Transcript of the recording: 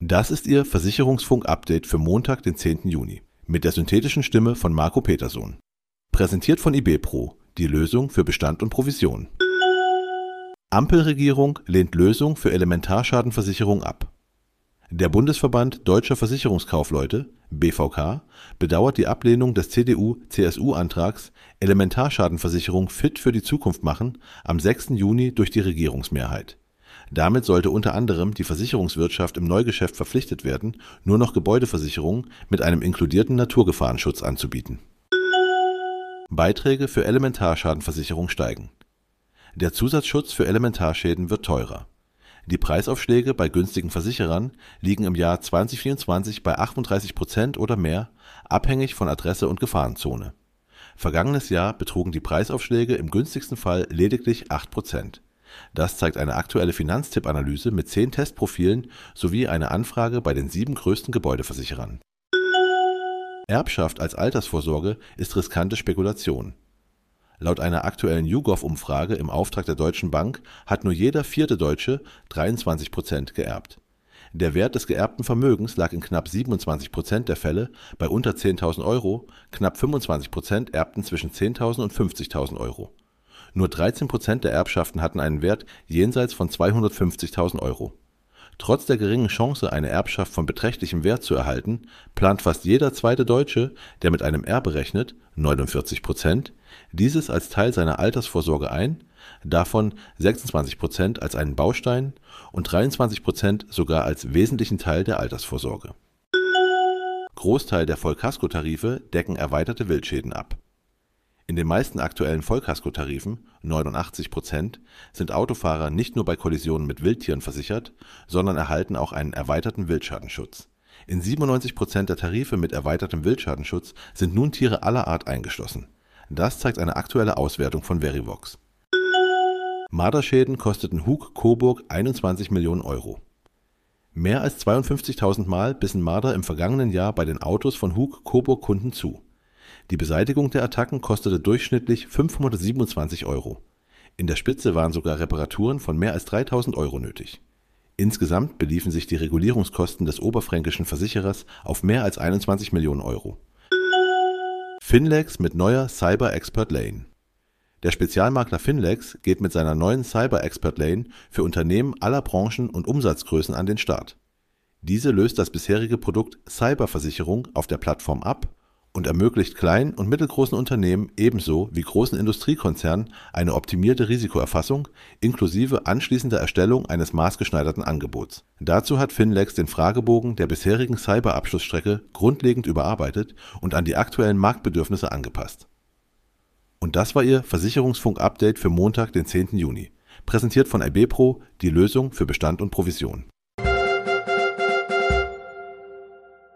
Das ist Ihr Versicherungsfunk-Update für Montag, den 10. Juni. Mit der synthetischen Stimme von Marco Petersohn. Präsentiert von IBPRO, die Lösung für Bestand und Provision. Ampelregierung lehnt Lösung für Elementarschadenversicherung ab. Der Bundesverband Deutscher Versicherungskaufleute, BVK, bedauert die Ablehnung des CDU-CSU-Antrags Elementarschadenversicherung fit für die Zukunft machen am 6. Juni durch die Regierungsmehrheit. Damit sollte unter anderem die Versicherungswirtschaft im Neugeschäft verpflichtet werden, nur noch Gebäudeversicherungen mit einem inkludierten Naturgefahrenschutz anzubieten. Beiträge für Elementarschadenversicherung steigen. Der Zusatzschutz für Elementarschäden wird teurer. Die Preisaufschläge bei günstigen Versicherern liegen im Jahr 2024 bei 38% oder mehr, abhängig von Adresse und Gefahrenzone. Vergangenes Jahr betrugen die Preisaufschläge im günstigsten Fall lediglich 8%. Das zeigt eine aktuelle Finanztipp-Analyse mit 10 Testprofilen sowie eine Anfrage bei den 7 größten Gebäudeversicherern. Erbschaft als Altersvorsorge ist riskante Spekulation. Laut einer aktuellen YouGov-Umfrage im Auftrag der Deutschen Bank hat nur jeder 4. Deutsche 23% geerbt. Der Wert des geerbten Vermögens lag in knapp 27% der Fälle bei unter 10.000 Euro, knapp 25% erbten zwischen 10.000 und 50.000 Euro. Nur 13% der Erbschaften hatten einen Wert jenseits von 250.000 Euro. Trotz der geringen Chance, eine Erbschaft von beträchtlichem Wert zu erhalten, plant fast jeder 2. Deutsche, der mit einem Erbe rechnet, 49%, dieses als Teil seiner Altersvorsorge ein, davon 26% als einen Baustein und 23% sogar als wesentlichen Teil der Altersvorsorge. Großteil der Vollkaskotarife decken erweiterte Wildschäden ab. In den meisten aktuellen Vollkaskotarifen, 89%, sind Autofahrer nicht nur bei Kollisionen mit Wildtieren versichert, sondern erhalten auch einen erweiterten Wildschadenschutz. In 97% der Tarife mit erweitertem Wildschadenschutz sind nun Tiere aller Art eingeschlossen. Das zeigt eine aktuelle Auswertung von Verivox. Marderschäden kosteten Hug Coburg 21 Millionen Euro. Mehr als 52.000 Mal bissen Marder im vergangenen Jahr bei den Autos von Hug Coburg Kunden zu. Die Beseitigung der Attacken kostete durchschnittlich 527 Euro. In der Spitze waren sogar Reparaturen von mehr als 3.000 Euro nötig. Insgesamt beliefen sich die Regulierungskosten des oberfränkischen Versicherers auf mehr als 21 Millionen Euro. Finlex mit neuer Cyber Expert Lane. Der Spezialmakler Finlex geht mit seiner neuen Cyber Expert Lane für Unternehmen aller Branchen und Umsatzgrößen an den Start. Diese löst das bisherige Produkt Cyberversicherung auf der Plattform ab und ermöglicht kleinen und mittelgroßen Unternehmen ebenso wie großen Industriekonzernen eine optimierte Risikoerfassung inklusive anschließender Erstellung eines maßgeschneiderten Angebots. Dazu hat Finlex den Fragebogen der bisherigen Cyber-Abschlussstrecke grundlegend überarbeitet und an die aktuellen Marktbedürfnisse angepasst. Und das war Ihr Versicherungsfunk-Update für Montag, den 10. Juni. Präsentiert von IBPRO, die Lösung für Bestand und Provision.